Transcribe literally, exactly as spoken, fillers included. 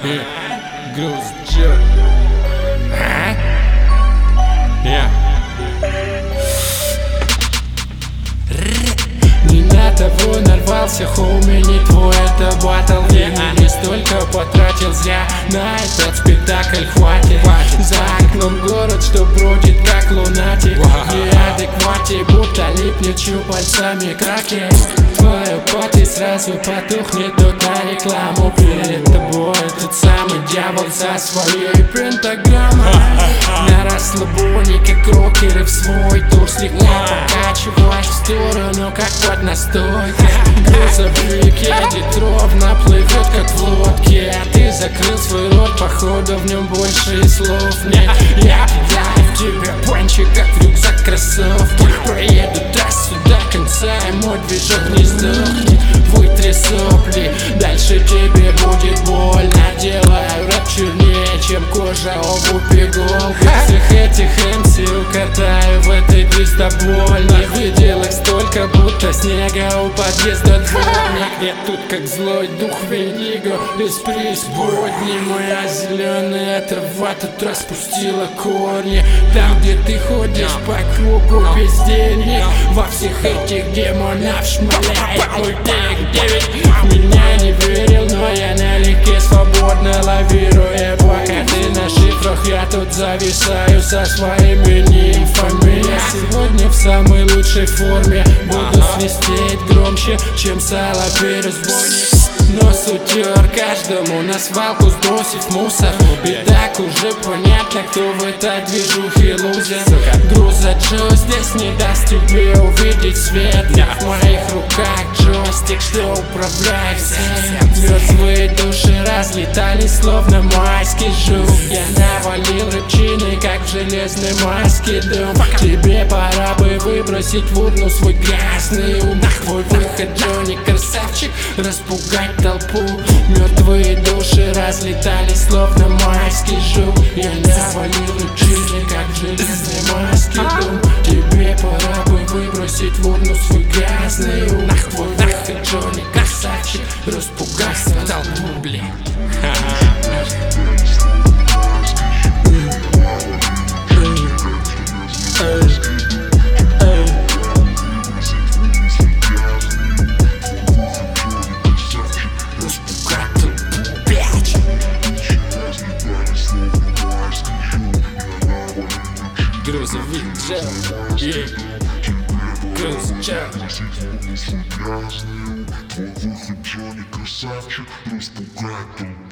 Груз Джо. Я. Не на того нарвался, хоуми, не твой это батл. Я не столько потратил зря, на этот спектакль хватит. За окном город, что бродит как лунатик. В неадеквате, будто липнет щупальцами краки. Твоя пати сразу потухнет, только рекламу перед тобой. Тот самый дьявол за своей пентаграммой. На расслабоне, как рокеры в свой тур. Слегка покачиваясь в сторону, как под настойкой. Грузовик едет ровно, плывет как в лодке. А ты закрыл свой рот, походу в нем больше и слов нет. Я кидаю в тебя панчи, как в рюкзак кроссовки. Проеду трассу до конца, и мой движок не сдохнет. Вытри сопли, дальше тебе будет больно. Делаю рэп чернее, чем кожа, обувь, иголка. Всех этих эм си укатаю в этой пиздобольной. Видел их столько, будто снега у подъезда дворник. Я тут как злой дух Вендиго из преисподней. Моя зеленая трава тут распустила корни. Там, где ты ходишь по кругу без денег, во всех этих демонов шмаляет мой тег девять. В меня не верил, но я налегке свободно лавируя. Пока ты на шифрах, я тут зависаю со своими нимфами. Я сегодня в самой лучшей форме, буду свистеть громче, чем сало перед разбойник. Но сутер каждому на свалку, сбросив мусор. И так уже понятно, кто в этой движухе лузер. Груза Джо здесь не даст тебе увидеть свет. В моих руках джойстик, что управляет всем. Мертвые души разлетались, словно майский жук. Я навалил рыбчины, как в железной маске дым. Тебе пора бы выбросить в урну свой грязный ум. Твой выход, Джонни, красавчик, распугать толпу. Мертвые души разлетались, словно майский жук. Я навалил рыбчины, как в железной маске дым. Тебе пора бы выбросить в урну свой грязный ум. Твой выход, Джонни, красавчик, распугать толпу, блин. Грузовик Джо, yeah. Груз Джо. Твой выход, Джонни, красавчик, распугать толпу.